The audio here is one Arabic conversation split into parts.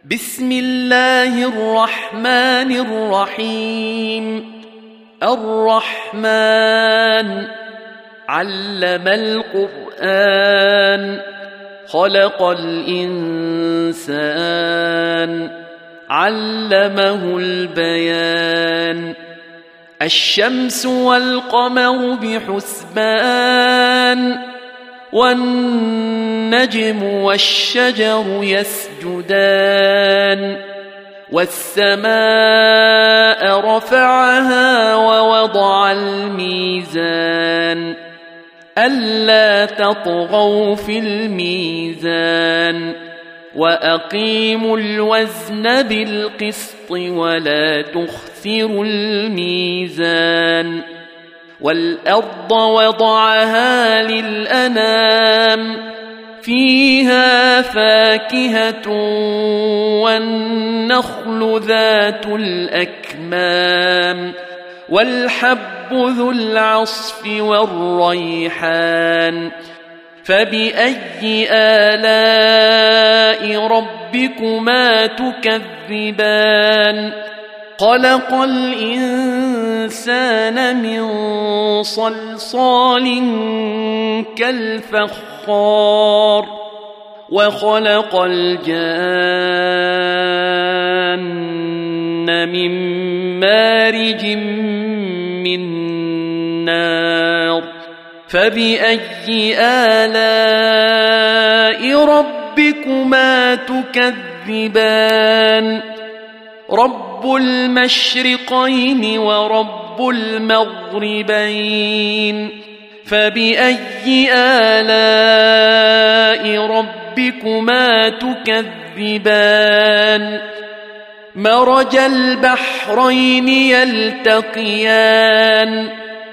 بسم الله الرحمن الرحيم. الرحمن علم القرآن، خلق الإنسان، علمه البيان. الشمس والقمر بحسبان، والنجم والشجر يسجدان. والسماء رفعها ووضع الميزان، ألا تطغوا في الميزان، وأقيموا الوزن بالقسط ولا تخسروا الميزان. والأرض وضعها للأنام، فيها فاكهة والنخل ذات الأكمام، والحب ذو العصف والريحان. فبأي آلاء ربكما تكذبان؟ خلق الإنسان من صلصال كالفخار، وخلق الجان من مارج من نار. فبأي آلاء ربكما تكذبان؟ رب المشرقين ورب المغربين. فبأي آلاء ربكما تكذبان؟ مرج البحرين يلتقيان،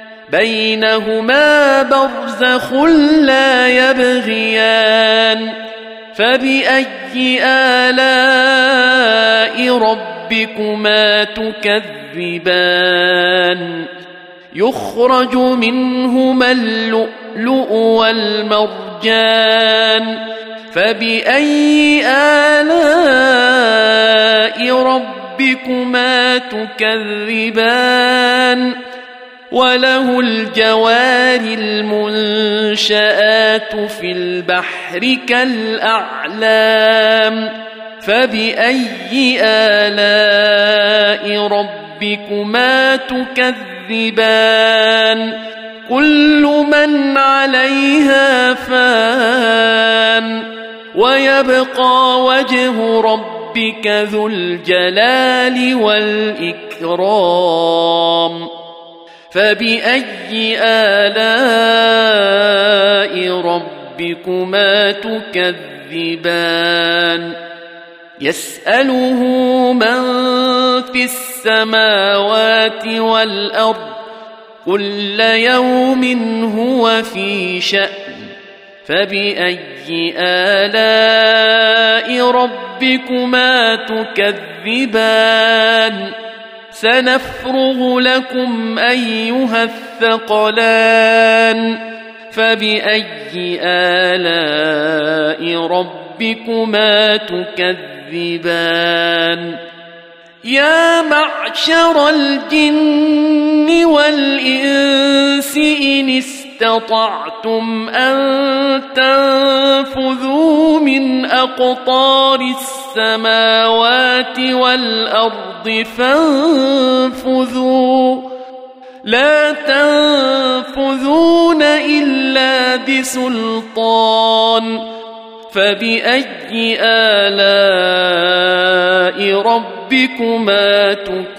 بينهما برزخ لا يبغيان. فبأي آلاء ربكما تكذبان؟ يخرج منهما اللؤلؤ والمرجان. فبأي آلاء ربكما تكذبان؟ وله الجوار المنشآت في البحر كالأعلام. فبأي آلاء ربكما تكذبان؟ كل من عليها فان، ويبقى وجه ربك ذو الجلال والإكرام. فبأي آلاء ربكما تكذبان؟ يسأله من في السماوات والأرض، كل يوم هو في شأن. فبأي آلاء ربكما تكذبان؟ سنفرغ لكم أيها الثقلان. فبأي آلاء ربكما تكذبان؟ يا معشر الجن والإنس إن استطعتم أن تنفذوا من أقطار السماوات والأرض فانفذوا، لا تنفذون إلا بسلطان. فبأي آلاء ربكما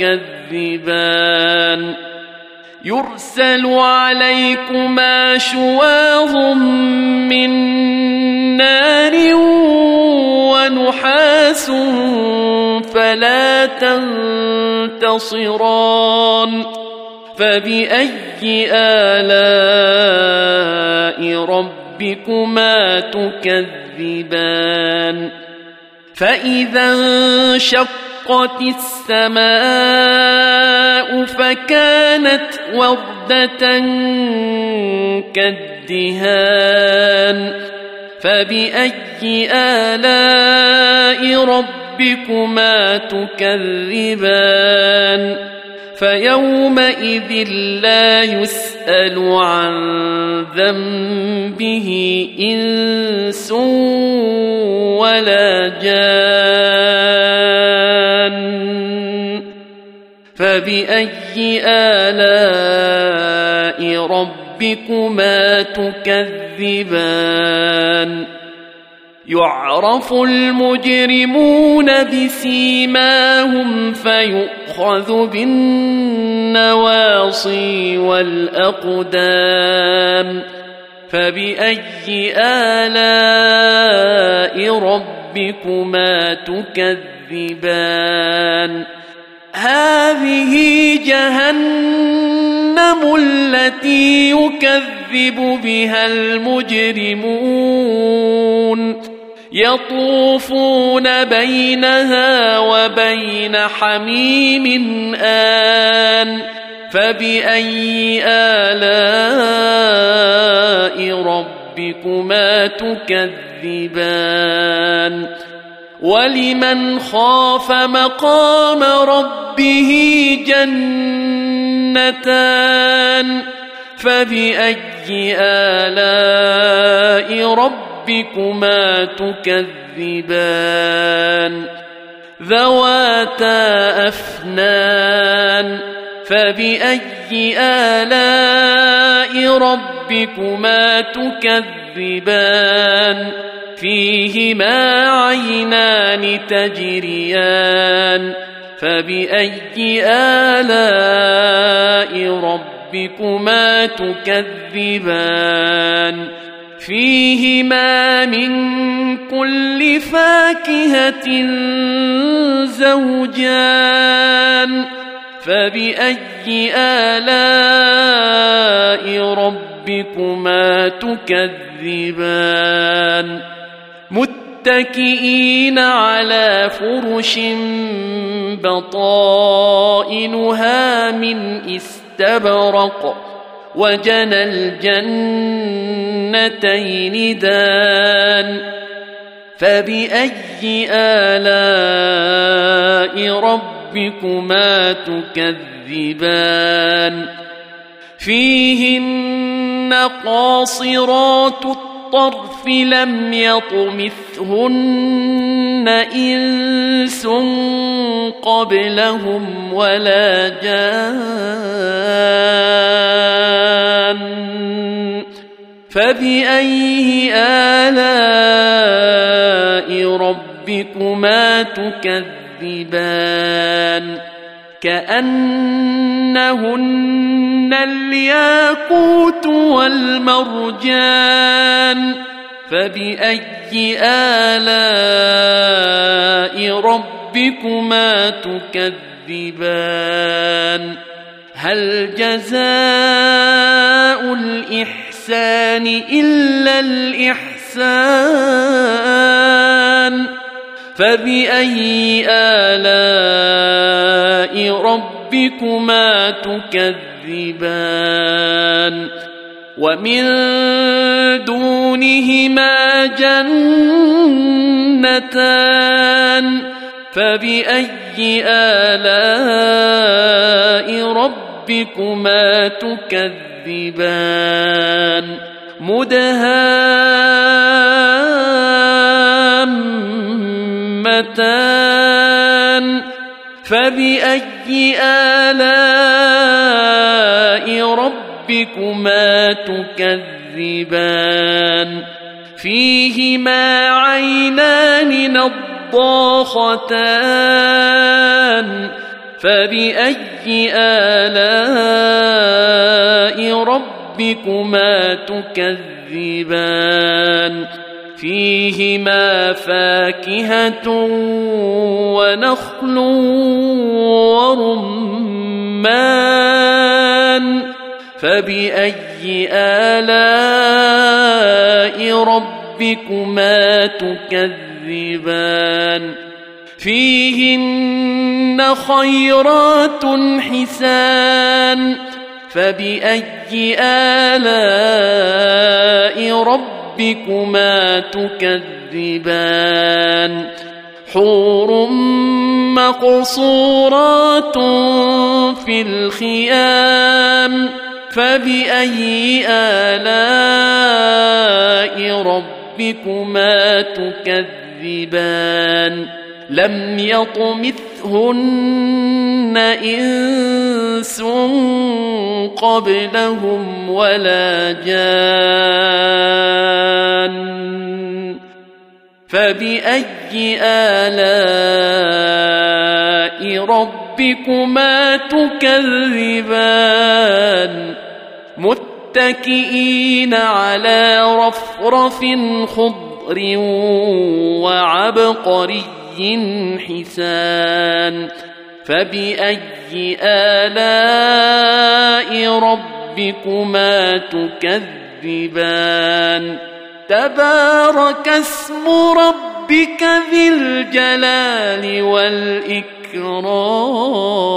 تكذبان؟ يرسل عليكما شواظ من نار ونحاس فلا تنتصران. فبأي آلاء ربكما تكذبان؟ فإذا انشقت السماء فكانت وردة كالدهان. فبأي آلاء ربكما ربكما تكذبان فيومئذ لا يسأل عن ذنبه إنس ولا جان فبأي آلاء ربكما تكذبان يعرف المجرمون بسيماهم فيؤخذ بالنواصي والأقدام فبأي آلاء ربكما تكذبان هذه جهنم التي يكذب بها المجرمون يطوفون بينها وبين حميم آن فبأي آلاء ربكما تكذبان ولمن خاف مقام ربه جنتان فبأي آلاء ربكما تكذبان ذواتا أفنان فبأي آلاء ربكما تكذبان فيهما عينان تجريان فبأي آلاء ربكما تكذبان فيهما من كل فاكهة زوجان فبأي آلاء ربكما تكذبان متكئين على فرش بطائنها من استبرق وجنى الجنتين دان فبأي آلاء ربكما تكذبان فيهن قاصرات الطرف لم يطمثهن إنس قبلهم ولا جان فبأي آلاء ربكما تكذبان كأنهن الياقوت والمرجان فبأي آلاء ربكما تكذبان هل جزاء الإحسان إلا الإحسان فبأي آلاء ربكما تكذبان ومن دونهما جنتان فبأي آلاء ربكما تكذبان مدهامتان فبأي آلاء ربكما تكذبان فيهما عينان نضاختان فبأي آلاء ربكما تكذبان فيهما فاكهة ونخل ورمان فبأي آلاء ربكما تكذبان فيهن خيرات حسان فبأي آلاء ربكما تكذبان حور مقصورات في الخيام فبأي آلاء ربكما تكذبان لم يطمثهن إنس قبلهم ولا جان فبأي آلاء ربكما تكذبان متكئين على رفرف خضر وعبقري حسان فبأي آلاء ربكما تكذبان تبارك اسم ربك ذي الجلال والإكرام